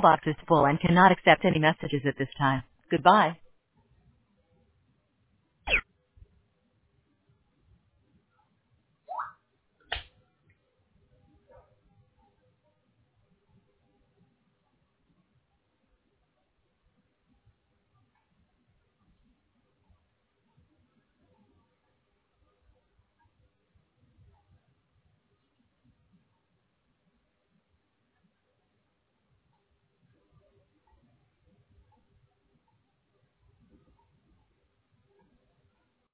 mailbox is full and cannot accept any messages at this time. Goodbye.